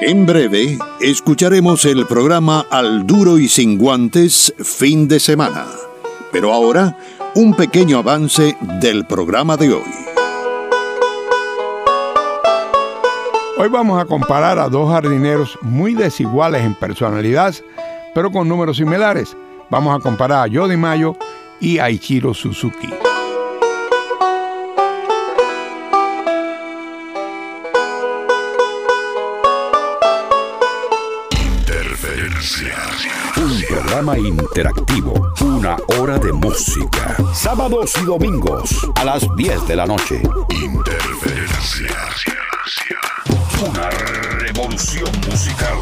En breve, escucharemos el programa Al Duro y Sin Guantes, fin de semana. Pero ahora, un pequeño avance del programa de hoy. Hoy vamos a comparar a dos jardineros muy desiguales en personalidad, pero con números similares. Vamos a comparar a Joe DiMaggio y a Ichiro Suzuki. Un programa interactivo, una hora de música. Sábados y domingos a las 10 de la noche. Interferencia. Una revolución musical.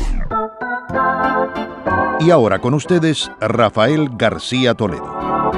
Y ahora con ustedes, Rafael García Toledo.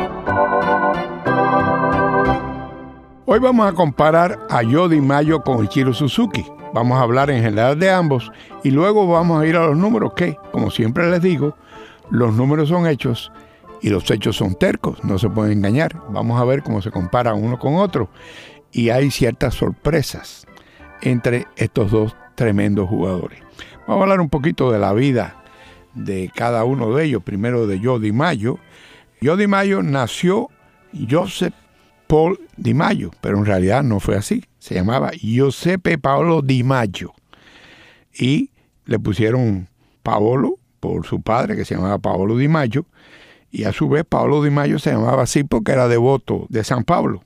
Hoy vamos a comparar a Joe DiMaggio con Ichiro Suzuki. Vamos a hablar en general de ambos y luego vamos a ir a los números que, como siempre les digo, los números son hechos y los hechos son tercos, no se pueden engañar. Vamos a ver cómo se compara uno con otro y hay ciertas sorpresas entre estos dos tremendos jugadores. Vamos a hablar un poquito de la vida de cada uno de ellos. Primero de Joe DiMaggio. Joe DiMaggio nació Joseph Paul DiMaggio, pero en realidad no fue así. Se llamaba Giuseppe Paolo DiMaggio y le pusieron Paolo por su padre, que se llamaba Paolo DiMaggio, y a su vez Paolo DiMaggio se llamaba así porque era devoto de San Pablo,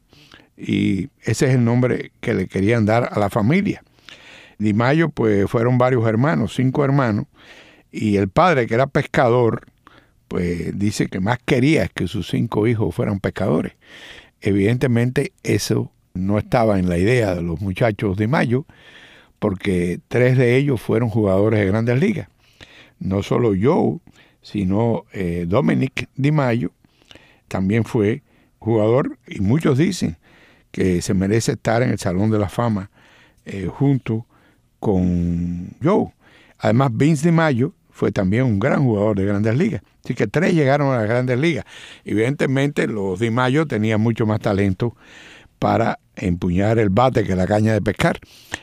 y ese es el nombre que le querían dar a la familia. DiMaggio pues fueron varios hermanos, 5 hermanos, y el padre, que era pescador, pues dice que más quería que sus 5 hijos fueran pescadores. Evidentemente eso no estaba en la idea de los muchachos DiMaggio, porque 3 de ellos fueron jugadores de Grandes Ligas. No solo Joe, sino Dominic DiMaggio también fue jugador, y muchos dicen que se merece estar en el Salón de la Fama junto con Joe. Además, Vince DiMaggio fue también un gran jugador de Grandes Ligas. Así que 3 llegaron a las Grandes Ligas. Evidentemente, los DiMaggio tenían mucho más talento para empuñar el bate que la caña de pescar.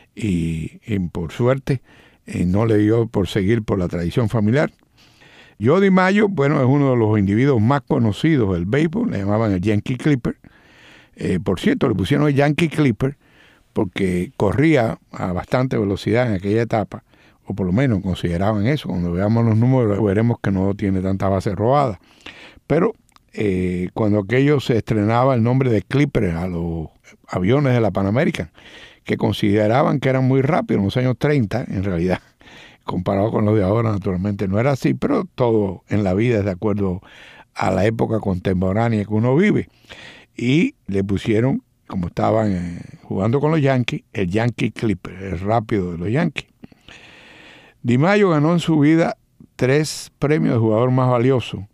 Y por suerte, no le dio por seguir por la tradición familiar. Joe DiMaggio, bueno, es uno de los individuos más conocidos del béisbol. Le llamaban el Yankee Clipper. Por cierto, le pusieron el Yankee Clipper porque corría a bastante velocidad en aquella etapa, o por lo menos consideraban eso. Cuando veamos los números veremos que no tiene tanta base robada. Pero cuando aquello se estrenaba el nombre de Clipper a los aviones de la Pan American, que consideraban que eran muy rápidos en los años 30, en realidad, comparado con los de ahora, naturalmente no era así, pero todo en la vida es de acuerdo a la época contemporánea que uno vive. Y le pusieron, como estaban jugando con los Yankees, el Yankee Clipper, el rápido de los Yankees. DiMaggio ganó en su vida 3 premios de jugador más valioso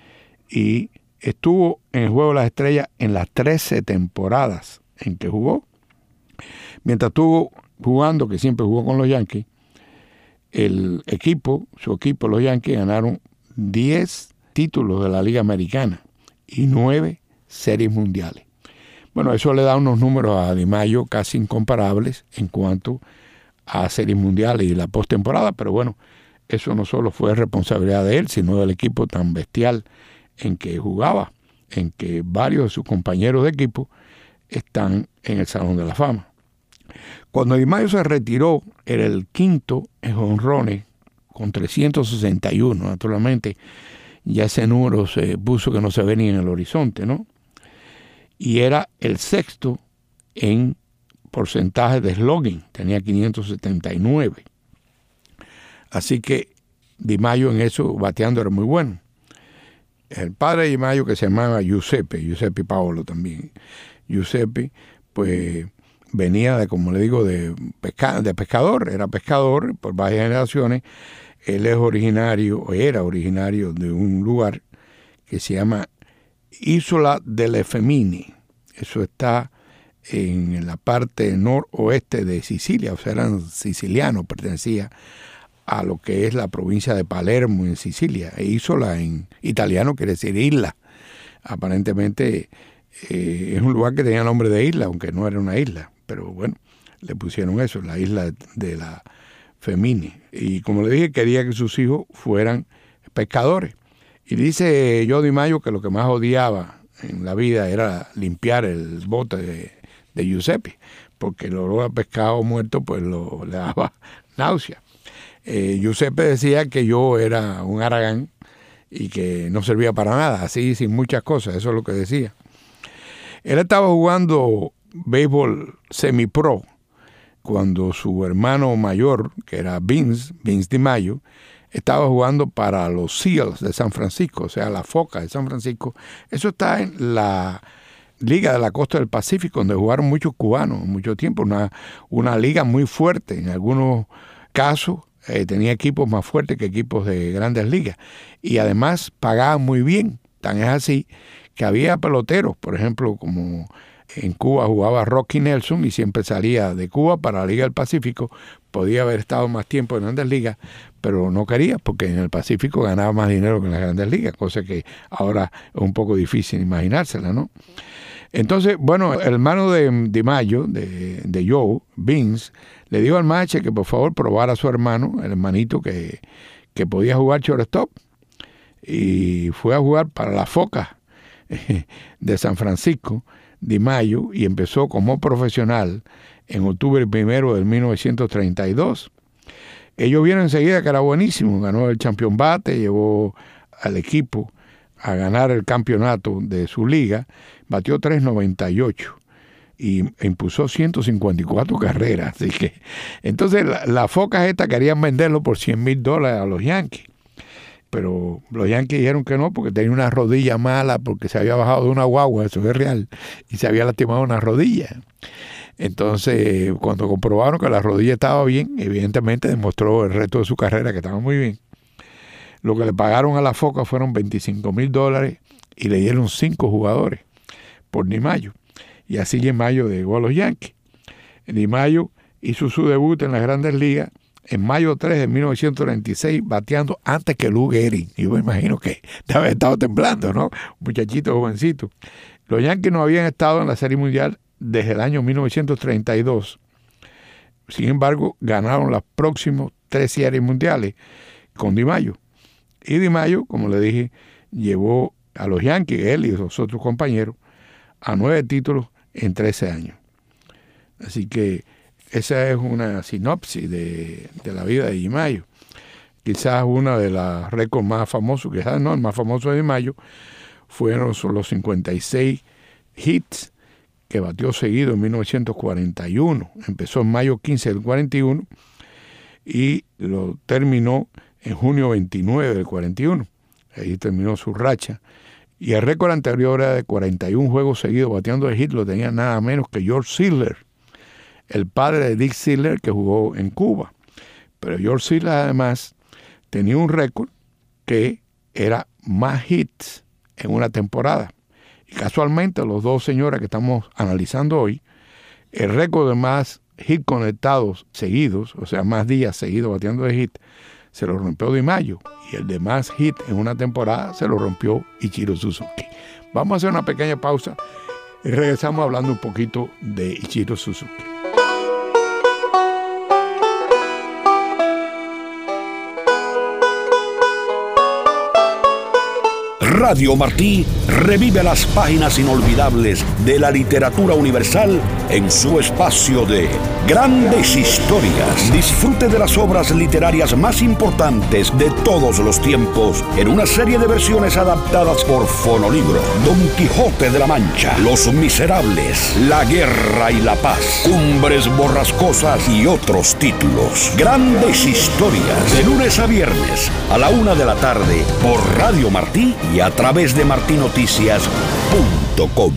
y estuvo en el Juego de las Estrellas en las 13 temporadas en que jugó. Mientras estuvo jugando, que siempre jugó con los Yankees, su equipo, los Yankees, ganaron 10 títulos de la Liga Americana y 9 series mundiales. Bueno, eso le da unos números a DiMaggio casi incomparables en cuanto a series mundiales y la postemporada, pero bueno, eso no solo fue responsabilidad de él, sino del equipo tan bestial en que jugaba, en que varios de sus compañeros de equipo están en el Salón de la Fama. Cuando DiMaggio se retiró, era el 5º en jonrones con 361. Naturalmente, ya ese número se puso que no se ve ni en el horizonte, ¿no? Y era el 6º en porcentaje de slugging, tenía 579. Así que DiMaggio en eso, bateando, era muy bueno. El padre de DiMaggio, que se llamaba Giuseppe Paolo también. Giuseppe, pues venía de, como le digo, de pescador, era pescador por varias generaciones. Él era originario de un lugar que se llama Isola delle Femmine. Eso está en la parte noroeste de Sicilia, o sea, eran sicilianos, pertenecía a lo que es la provincia de Palermo en Sicilia. E Isola en italiano quiere decir isla. Aparentemente es un lugar que tenía nombre de isla, aunque no era una isla, pero bueno, le pusieron eso, la isla de la Femine. Y como le dije, quería que sus hijos fueran pescadores. Y dice Joe DiMaggio que lo que más odiaba en la vida era limpiar el bote de Giuseppe, porque el olor a pescado muerto pues le daba náusea. Giuseppe decía que yo era un haragán y que no servía para nada, así sin muchas cosas, eso es lo que decía. Él estaba jugando béisbol semipro cuando su hermano mayor, que era Vince DiMaggio, estaba jugando para los Seals de San Francisco, o sea, la Foca de San Francisco. Eso está en la Liga de la Costa del Pacífico, donde jugaron muchos cubanos mucho tiempo, una liga muy fuerte. En algunos casos tenía equipos más fuertes que equipos de grandes ligas. Y además pagaban muy bien. Tan es así que había peloteros, por ejemplo, como en Cuba jugaba Rocky Nelson y siempre salía de Cuba para la Liga del Pacífico. Podía haber estado más tiempo en grandes ligas, pero no quería porque en el Pacífico ganaba más dinero que en las grandes ligas, cosa que ahora es un poco difícil imaginársela, ¿no? Entonces, bueno, el hermano de DiMaggio, de Joe, Vince, le dijo al manager que por favor probara a su hermano, el hermanito que podía jugar shortstop, y fue a jugar para la Foca de San Francisco, DiMaggio, y empezó como profesional en octubre 1 de 1932. Ellos vieron enseguida que era buenísimo, ganó el Champion Bate, llevó al equipo a ganar el campeonato de su liga, batió 3.98 y impulsó 154 carreras. Así que, entonces las Focas estas querían venderlo por $100,000 a los Yankees, pero los Yankees dijeron que no porque tenía una rodilla mala, porque se había bajado de una guagua, eso es real, y se había lastimado una rodilla. Entonces, cuando comprobaron que la rodilla estaba bien, evidentemente demostró el resto de su carrera que estaba muy bien. Lo que le pagaron a la Foca fueron $25,000 y le dieron 5 jugadores por DiMaggio. Y así DiMaggio llegó a los Yankees. DiMaggio hizo su debut en las Grandes Ligas en mayo 3 de 1936, bateando antes que Lou Gehrig. Yo me imagino que debe haber estado temblando, ¿no? Muchachito jovencito. Los Yankees no habían estado en la Serie Mundial desde el año 1932. Sin embargo, ganaron los próximos 3 Series Mundiales con DiMaggio. Y DiMaggio, como le dije, llevó a los Yankees, él y los otros compañeros, a 9 títulos en 13 años. Así que esa es una sinopsis de la vida de DiMaggio. Quizás una de las récords más famosos, quizás no, el más famoso de DiMaggio, fueron los 56 hits que batió seguido en 1941. Empezó en mayo 15 del 41 y lo terminó en junio 29 del 41. Ahí terminó su racha. Y el récord anterior era de 41 juegos seguidos bateando de hit, lo tenía nada menos que George Siller, el padre de Dick Siller, que jugó en Cuba. Pero George Siller además tenía un récord que era más hits en una temporada. Y casualmente los dos señores que estamos analizando hoy, el récord de más hits conectados seguidos, o sea, más días seguidos bateando de hit, se lo rompió DiMaggio, y el de más hit en una temporada se lo rompió Ichiro Suzuki. Vamos a hacer una pequeña pausa y regresamos hablando un poquito de Ichiro Suzuki. Radio Martí revive las páginas inolvidables de la literatura universal en su espacio de Grandes Historias. Disfrute de las obras literarias más importantes de todos los tiempos en una serie de versiones adaptadas por Fonolibro. Don Quijote de la Mancha, Los Miserables, La Guerra y la Paz, Cumbres Borrascosas y otros títulos. Grandes Historias, de lunes a viernes a la 1 de la tarde por Radio Martí y a través de martinoticias.com.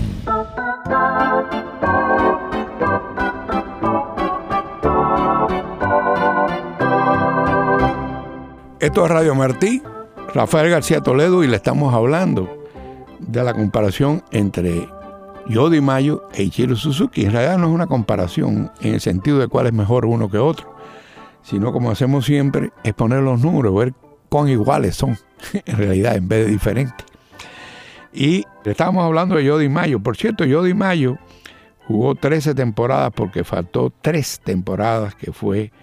Esto es Radio Martí, Rafael García Toledo, y le estamos hablando de la comparación entre Joe DiMaggio e Ichiro Suzuki. En realidad no es una comparación en el sentido de cuál es mejor uno que otro, sino, como hacemos siempre, es poner los números, ver cuán iguales son en realidad en vez de diferentes. Y estábamos hablando de Joe DiMaggio. Por cierto, Joe DiMaggio jugó 13 temporadas porque faltó 3 temporadas, que fue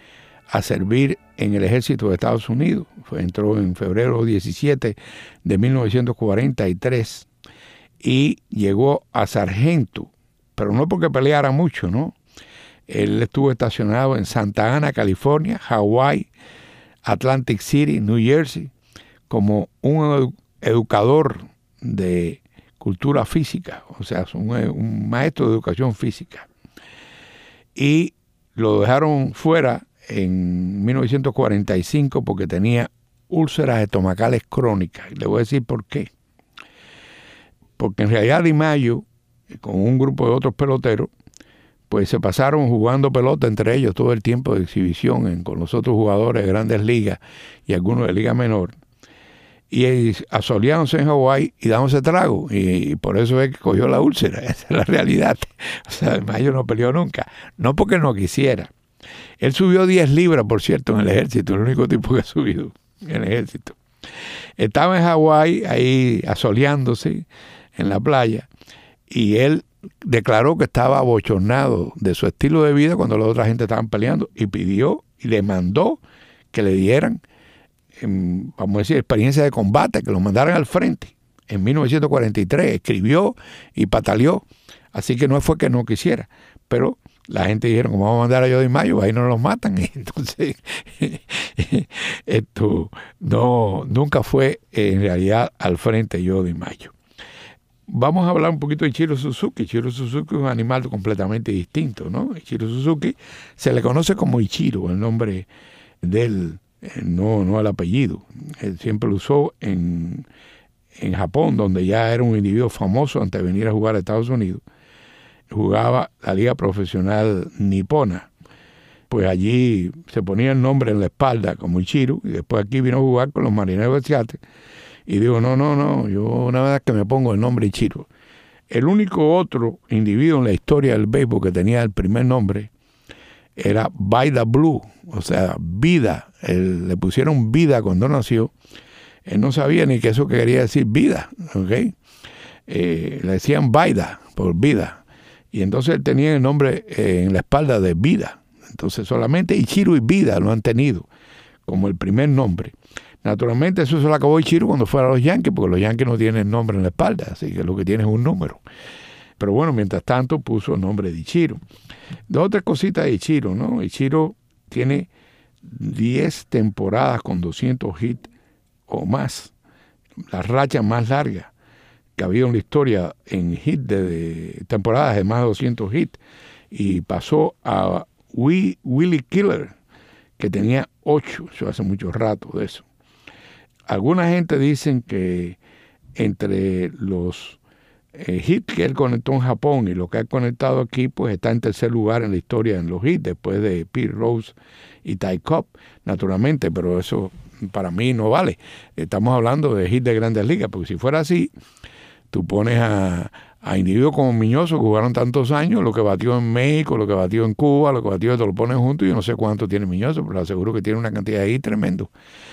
a servir en el ejército de Estados Unidos. Entró en febrero 17 de 1943 y llegó a sargento, pero no porque peleara mucho, ¿no? Él estuvo estacionado en Santa Ana, California, Hawái, Atlantic City, New Jersey, como un educador de cultura física, o sea, un maestro de educación física. Y lo dejaron fuera en 1945 porque tenía úlceras estomacales crónicas. Y le voy a decir por qué. Porque en realidad Di Maio, con un grupo de otros peloteros, pues se pasaron jugando pelota entre ellos todo el tiempo de exhibición con los otros jugadores de Grandes Ligas y algunos de Liga Menor. Y asoleándose en Hawái y dándose trago. Y por eso es que cogió la úlcera. Esa es la realidad. O sea, Di Maio no peleó nunca. No porque no quisiera. Él subió 10 libras, por cierto, en el ejército. El único tipo que ha subido en el ejército. Estaba en Hawái, ahí asoleándose en la playa. Y él declaró que estaba abochornado de su estilo de vida cuando la otra gente estaban peleando. Y pidió y le mandó que le dieran, vamos a decir, experiencia de combate, que lo mandaran al frente. En 1943 escribió y pataleó, así que no fue que no quisiera, pero la gente dijeron, como vamos a mandar a Joe Di Maio, ahí no los matan. Entonces, nunca fue en realidad al frente Joe Di Maio. Vamos a hablar un poquito de Ichiro Suzuki. Ichiro Suzuki es un animal completamente distinto, ¿no? Ichiro Suzuki se le conoce como Ichiro, el nombre de él, no el apellido. Él siempre lo usó en Japón, donde ya era un individuo famoso antes de venir a jugar a Estados Unidos. Jugaba la liga profesional nipona. Pues allí se ponía el nombre en la espalda como Ichiro, y después aquí vino a jugar con los Marineros de Seattle. Y digo, no, yo una vez que me pongo el nombre Ichiro. El único otro individuo en la historia del béisbol que tenía el primer nombre era Vida Blue, o sea, vida. Le pusieron vida cuando nació. Él no sabía ni que eso quería decir vida, ¿ok? Le decían Vida por vida. Y entonces él tenía el nombre en la espalda de Vida. Entonces solamente Ichiro y Vida lo han tenido como el primer nombre. Naturalmente eso se lo acabó Ichiro cuando fuera a los Yankees, porque los Yankees no tienen nombre en la espalda, así que lo que tienen es un número. Pero bueno, mientras tanto puso el nombre de Ichiro. Dos o tres cositas de Ichiro, ¿no? Ichiro tiene 10 temporadas con 200 hits o más. La racha más larga que ha habido en la historia en hits de temporadas de más de 200 hits. Y pasó a Willie Killer, que tenía 8, eso hace mucho rato de eso. Alguna gente dicen que entre los hits que él conectó en Japón y lo que ha conectado aquí, pues está en tercer lugar en la historia en los hits, después de Pete Rose y Ty Cobb, naturalmente, pero eso para mí no vale. Estamos hablando de hits de Grandes Ligas, porque si fuera así, tú pones a individuos como Miñoso, que jugaron tantos años, lo que batió en México, lo que batió en Cuba, lo que batió, te lo pones juntos, y yo no sé cuánto tiene Miñoso, pero aseguro que tiene una cantidad de hits tremendo.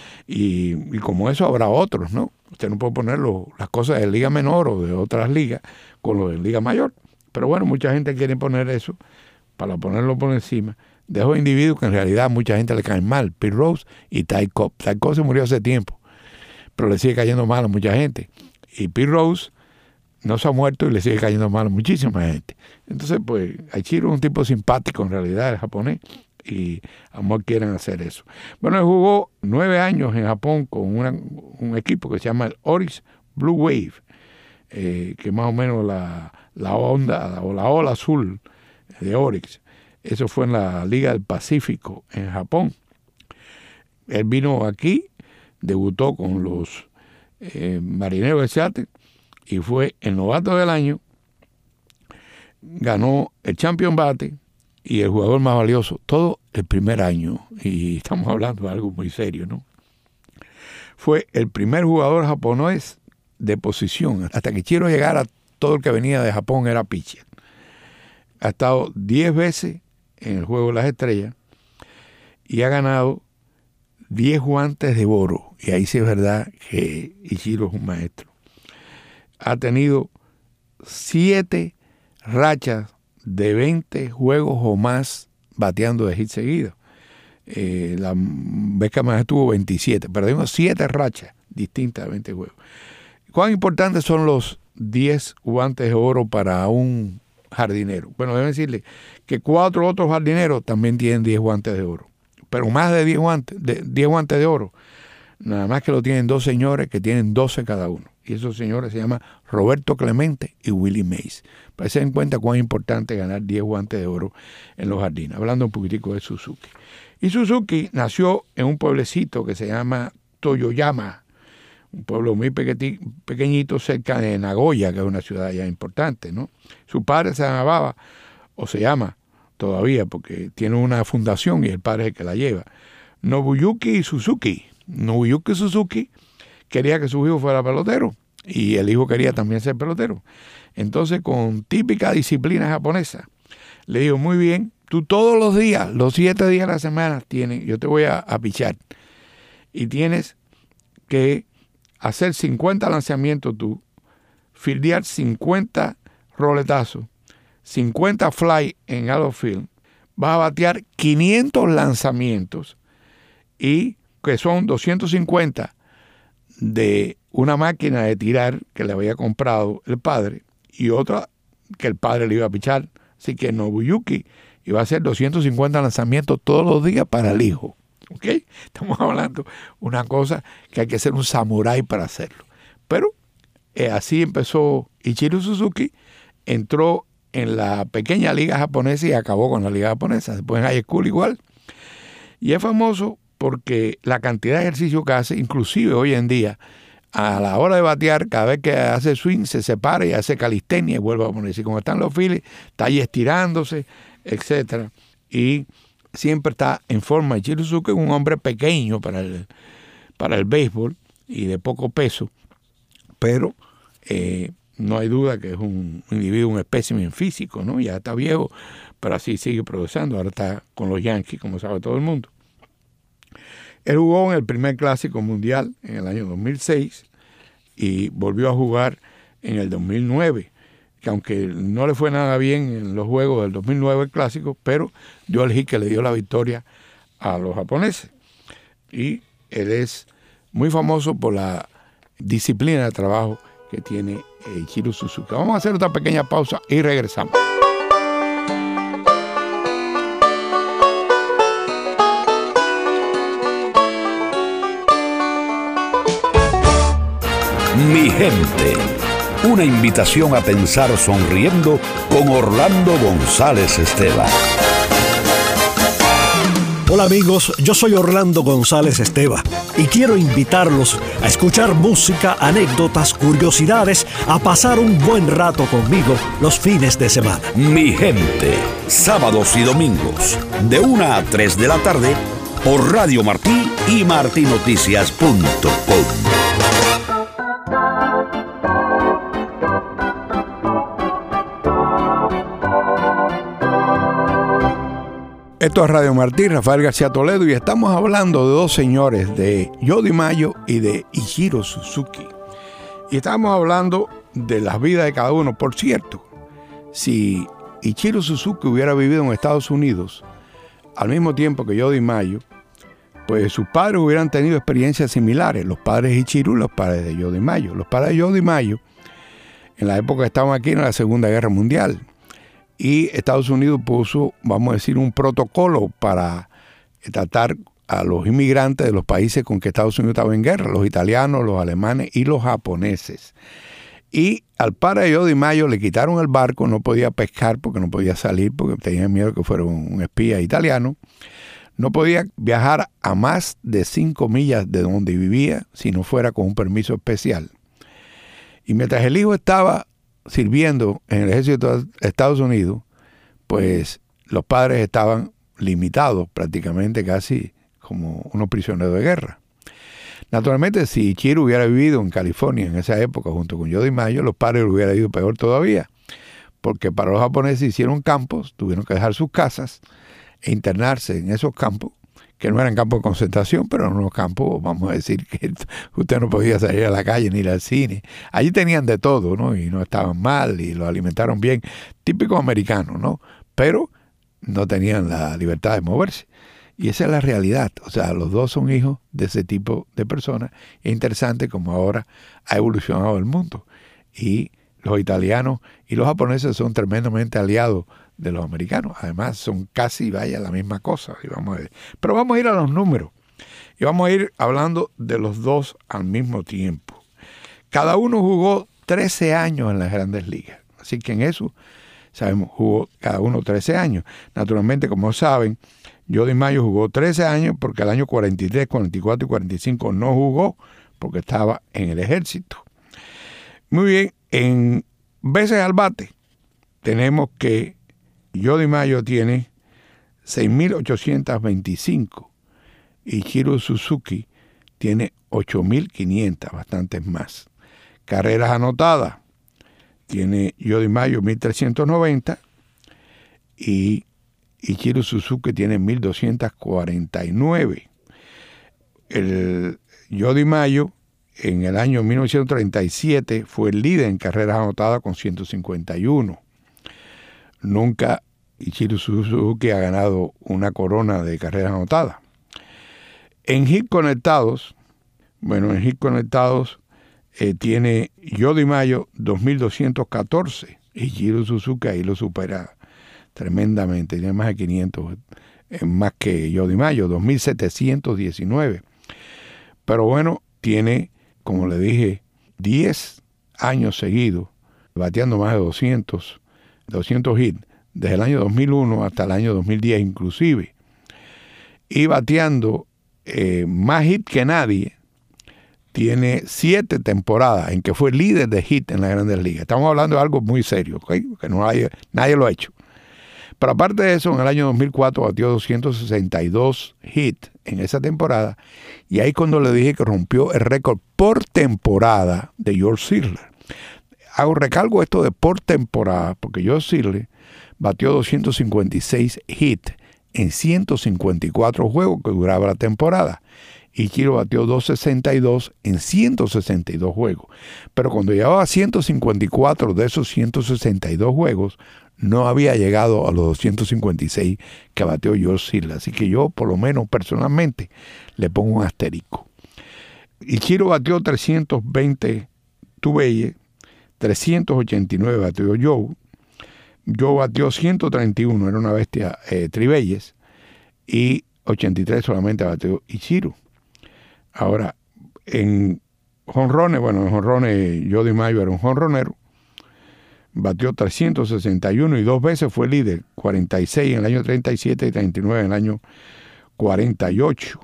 Y como eso habrá otros, ¿no? Usted no puede poner las cosas de Liga Menor o de otras ligas con lo de Liga Mayor. Pero bueno, mucha gente quiere poner eso para ponerlo por encima de esos individuos que en realidad a mucha gente le caen mal. Pete Rose y Ty Cobb. Ty Cobb se murió hace tiempo, pero le sigue cayendo mal a mucha gente. Y Pete Rose no se ha muerto y le sigue cayendo mal a muchísima gente. Entonces, pues, Ichiro es un tipo simpático en realidad, el japonés. Y a lo mejor quieren hacer eso. Bueno, él jugó 9 años en Japón con un equipo que se llama el Orix Blue Wave, que más o menos la onda o la ola azul de Orix. Eso fue en la Liga del Pacífico en Japón. Él vino aquí, debutó con los Marineros de Seattle y fue el novato del año. Ganó el Champion Bate y el jugador más valioso, todo el primer año, y estamos hablando de algo muy serio, ¿no? Fue el primer jugador japonés de posición. Hasta que quiero llegar a todo el que venía de Japón era pitcher. Ha estado 10 veces en el Juego de las Estrellas y ha ganado 10 guantes de oro. Y ahí sí es verdad que Ichiro es un maestro. Ha tenido 7 rachas de 20 juegos o más bateando de hit seguido. La Beckham tuvo 27, perdimos 7 rachas distintas de 20 juegos. ¿Cuán importantes son los 10 guantes de oro para un jardinero? Bueno, deben decirle que 4 otros jardineros también tienen 10 guantes de oro, pero más de 10 guantes de oro, nada más que lo tienen 2 señores que tienen 12 cada uno. Y esos señores se llaman Roberto Clemente y Willie Mays. Para que se den cuenta cuán importante es ganar 10 guantes de oro en los jardines. Hablando un poquitico de Suzuki. Y Suzuki nació en un pueblecito que se llama Toyoyama, un pueblo muy pequeñito cerca de Nagoya, que es una ciudad ya importante, ¿no? Su padre se llamaba, o se llama todavía, porque tiene una fundación y el padre es el que la lleva, Nobuyuki Suzuki. Nobuyuki Suzuki quería que su hijo fuera pelotero y el hijo quería también ser pelotero. Entonces, con típica disciplina japonesa, le dijo, muy bien, tú todos los días, los 7 días de la semana, yo te voy a pichar y tienes que hacer 50 lanzamientos tú, fildear 50 roletazos, 50 fly en outfield, vas a batear 500 lanzamientos y que son 250 de una máquina de tirar que le había comprado el padre y otra que el padre le iba a pichar. Así que Nobuyuki iba a hacer 250 lanzamientos todos los días para el hijo. ¿Ok? Estamos hablando de una cosa que hay que ser un samurái para hacerlo. Pero así empezó Ichiro Suzuki, entró en la pequeña liga japonesa y acabó con la liga japonesa. Después en high school igual. Y es famoso porque la cantidad de ejercicio que hace, inclusive hoy en día, a la hora de batear, cada vez que hace swing, se separa y hace calistenia y vuelve a ponerse. Y como están los files, está ahí estirándose, etcétera. Y siempre está en forma. Ichiro Suzuki es un hombre pequeño para el béisbol y de poco peso, pero no hay duda que es un individuo, un espécimen físico, ¿no? Ya está viejo, pero así sigue progresando. Ahora está con los Yankees, como sabe todo el mundo. Él jugó en el primer Clásico Mundial en el año 2006 y volvió a jugar en el 2009, que aunque no le fue nada bien en los juegos del 2009 el Clásico, pero dio el hit que le dio la victoria a los japoneses. Y él es muy famoso por la disciplina de trabajo que tiene Ichiro Suzuki. Vamos a hacer otra pequeña pausa y regresamos. Mi gente, una invitación a pensar sonriendo con Orlando González Esteban. Hola amigos, yo soy Orlando González Esteban y quiero invitarlos a escuchar música, anécdotas, curiosidades, a pasar un buen rato conmigo los fines de semana. Mi gente, sábados y domingos, de 1 a 3 de la tarde, por Radio Martí y martinoticias.com. Esto es Radio Martí, Rafael García Toledo, y estamos hablando de 2 señores, de Joe DiMaggio y de Ichiro Suzuki. Y estamos hablando de las vidas de cada uno. Por cierto, si Ichiro Suzuki hubiera vivido en Estados Unidos al mismo tiempo que Joe DiMaggio, pues sus padres hubieran tenido experiencias similares, los padres de Ichiro y los padres de Joe DiMaggio. Los padres de Joe DiMaggio, en la época que estaban aquí en la Segunda Guerra Mundial, y Estados Unidos puso, vamos a decir, un protocolo para tratar a los inmigrantes de los países con que Estados Unidos estaba en guerra, los italianos, los alemanes y los japoneses. Y al padre de Joe DiMaggio le quitaron el barco, no podía pescar porque no podía salir, porque tenían miedo que fuera un espía italiano. No podía viajar a más de 5 millas de donde vivía si no fuera con un permiso especial. Y mientras el hijo estaba sirviendo en el ejército de Estados Unidos, pues los padres estaban limitados prácticamente, casi como unos prisioneros de guerra. Naturalmente, si Ichiro hubiera vivido en California en esa época junto con Joe DiMaggio, los padres le hubieran ido peor todavía, porque para los japoneses hicieron campos, tuvieron que dejar sus casas e internarse en esos campos, que no eran campos de concentración, pero eran unos campos, vamos a decir, que usted no podía salir a la calle ni ir al cine. Allí tenían de todo, ¿no? Y no estaban mal y los alimentaron bien, típico americano, ¿no? Pero no tenían la libertad de moverse. Y esa es la realidad. O sea, los dos son hijos de ese tipo de personas. Es interesante como ahora ha evolucionado el mundo. Y los italianos y los japoneses son tremendamente aliados de los americanos. Además, son casi, la misma cosa. Pero vamos a ir a los números. Y vamos a ir hablando de los dos al mismo tiempo. Cada uno jugó 13 años en las Grandes Ligas. Así que en eso, sabemos, jugó cada uno 13 años. Naturalmente, como saben, Joe DiMaggio jugó 13 años porque el año 43, 44 y 45 no jugó porque estaba en el ejército. Muy bien, en veces al bate tenemos que Joe DiMaggio tiene 6.825 y Ichiro Suzuki tiene 8.500, bastantes más. Carreras anotadas, tiene Joe DiMaggio 1.390 y Ichiro Suzuki tiene 1.249. El Joe DiMaggio en el año 1937 fue el líder en carreras anotadas con 151. Nunca Ichiro Suzuki ha ganado una corona de carreras anotadas. En hits conectados, tiene Joe DiMaggio 2.214. Ichiro Suzuki ahí lo supera tremendamente, tiene más de 500, más que Joe DiMaggio, 2.719. Pero bueno, tiene, como le dije, 10 años seguidos, bateando más de 200 hits, desde el año 2001 hasta el año 2010 inclusive, y bateando más hits que nadie. Tiene 7 temporadas en que fue líder de hit en las Grandes Ligas. Estamos hablando de algo muy serio, ¿okay? Que nadie lo ha hecho. Pero aparte de eso, en el año 2004 batió 262 hits en esa temporada. Y ahí cuando le dije que rompió el récord por temporada de George Sisler. Recalco esto de por temporada, porque George Sisler batió 256 hits en 154 juegos que duraba la temporada. Ichiro batió 262 en 162 juegos. Pero cuando llevaba 154 de esos 162 juegos, no había llegado a los 256 que batió George Sisler. Así que yo, por lo menos personalmente, le pongo un asterisco. Ichiro batió 320 Tubelles, 389 batió Joe. Joe batió 131, era una bestia Trivelles, y 83 solamente batió Ichiro. Ahora, en jonrones, en jonrones Joe DiMaggio era un jonronero, batió 361 y 2 veces fue líder, 46 en el año 37 y 39 en el año 48.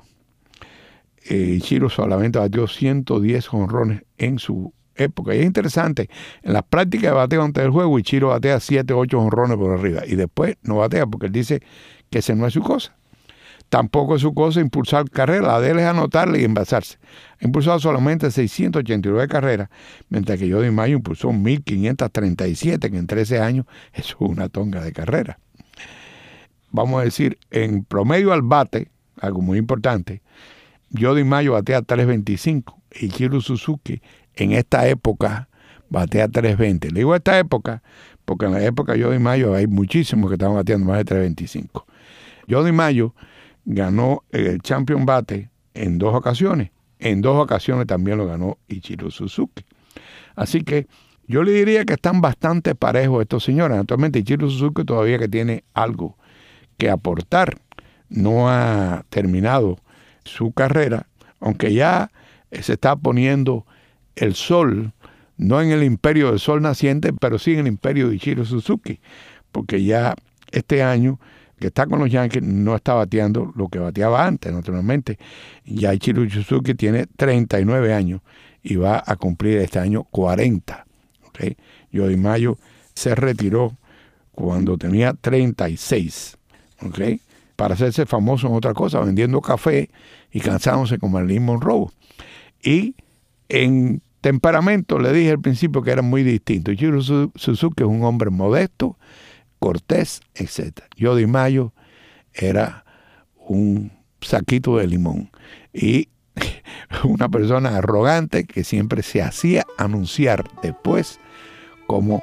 Ichiro solamente batió 110 jonrones en su época. Y es interesante, en las prácticas de bateo antes del juego, Ichiro batea 7 o 8 jonrones por arriba y después no batea porque él dice que ese no es su cosa. Tampoco es su cosa impulsar carreras, la de él es anotarle y envasarse. Ha impulsado solamente 689 carreras, mientras que Joe DiMaggio impulsó 1.537, que en 13 años eso es una tonga de carreras. Vamos a decir, en promedio al bate, algo muy importante, Joe DiMaggio batea 3.25, y Ichiro Suzuki en esta época batea 3.20. Le digo esta época, porque en la época de Joe DiMaggio hay muchísimos que estaban bateando más de 3.25. Joe DiMaggio ganó el Champion Bate en 2 ocasiones. En 2 ocasiones también lo ganó Ichiro Suzuki. Así que yo le diría que están bastante parejos estos señores. Actualmente Ichiro Suzuki todavía que tiene algo que aportar. No ha terminado su carrera, aunque ya se está poniendo el sol, no en el imperio del sol naciente, pero sí en el imperio de Ichiro Suzuki, porque ya este año que está con los Yankees no está bateando lo que bateaba antes, naturalmente. Ya Ichiro Suzuki tiene 39 años y va a cumplir este año 40. ¿Okay? Joe DiMaggio se retiró cuando tenía 36. ¿Okay? Para hacerse famoso en otra cosa, vendiendo café y cansándose con Marilyn Monroe. Y en temperamento le dije al principio que era muy distinto. Ichiro Suzuki es un hombre modesto, cortés, etc. Joe DiMaggio era un saquito de limón y una persona arrogante que siempre se hacía anunciar después como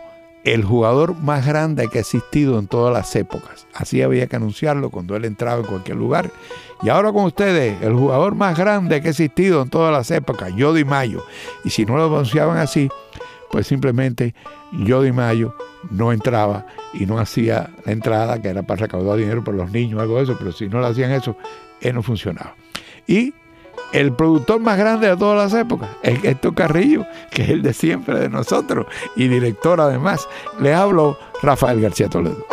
el jugador más grande que ha existido en todas las épocas. Así había que anunciarlo cuando él entraba en cualquier lugar. Y ahora con ustedes, el jugador más grande que ha existido en todas las épocas, Joe DiMaggio. Y si no lo anunciaban así, pues simplemente Joe DiMaggio no entraba y no hacía la entrada, que era para recaudar dinero para los niños, algo de eso, pero si no le hacían eso, él no funcionaba. Y el productor más grande de todas las épocas es Héctor Carrillo, que es el de siempre de nosotros y director además. Les hablo Rafael García Toledo.